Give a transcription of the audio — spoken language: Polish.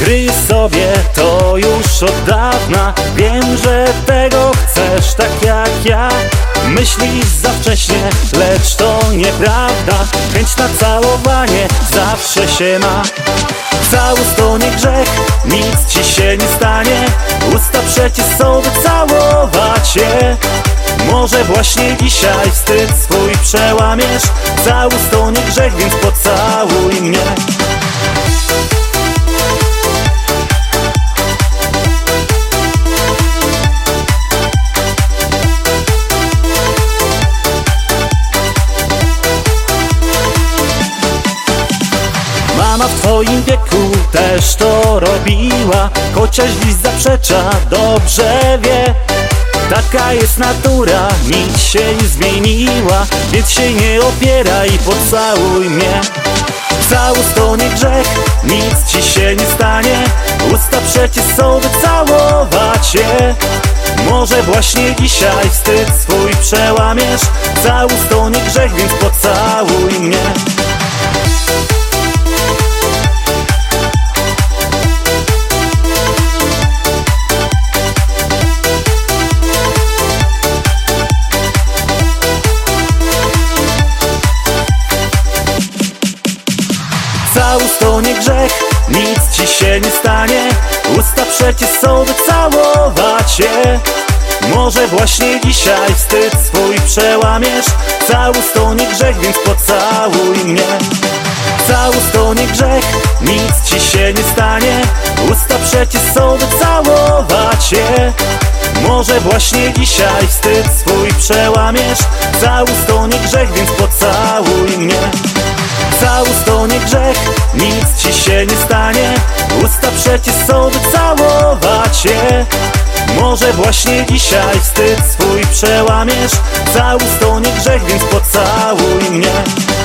Kryj sobie to już od dawna. Wiem, że tego chcesz tak jak ja. Myślisz za wcześnie, lecz to nieprawda. Chęć na całowanie zawsze się ma. Całus to nie grzech, nic ci się nie stanie. Usta przecież są, by całować je. Może właśnie dzisiaj wstyd swój przełamiesz. Całus to nie grzech, więc pocałuj mnie. Mama w twoim wieku też to robiła, chociaż dziś zaprzecza, dobrze wie. Taka jest natura, nic się nie zmieniła, więc się nie opieraj, pocałuj mnie. Całus to nie grzech, nic ci się nie stanie. Usta przecież są, by całować je. Może właśnie dzisiaj wstyd swój przełamiesz. Całus to nie grzech, więc pocałuj mnie. Całus to nie grzech, nic ci się nie stanie. Usta przecież są, by całować je. Może właśnie dzisiaj wstyd swój przełamiesz. Całus to nie grzech, więc pocałuj mnie. Całus to nie grzech, nic ci się nie stanie. Usta przecież są, by całować je. Może właśnie dzisiaj wstyd swój przełamiesz. Całus to nie grzech, więc pocałuj mnie. Całus to nie grzech, nic ci się nie stanie. Usta przecież są, by całować je. Może właśnie dzisiaj wstyd swój przełamiesz. Całus to nie grzech, więc pocałuj mnie.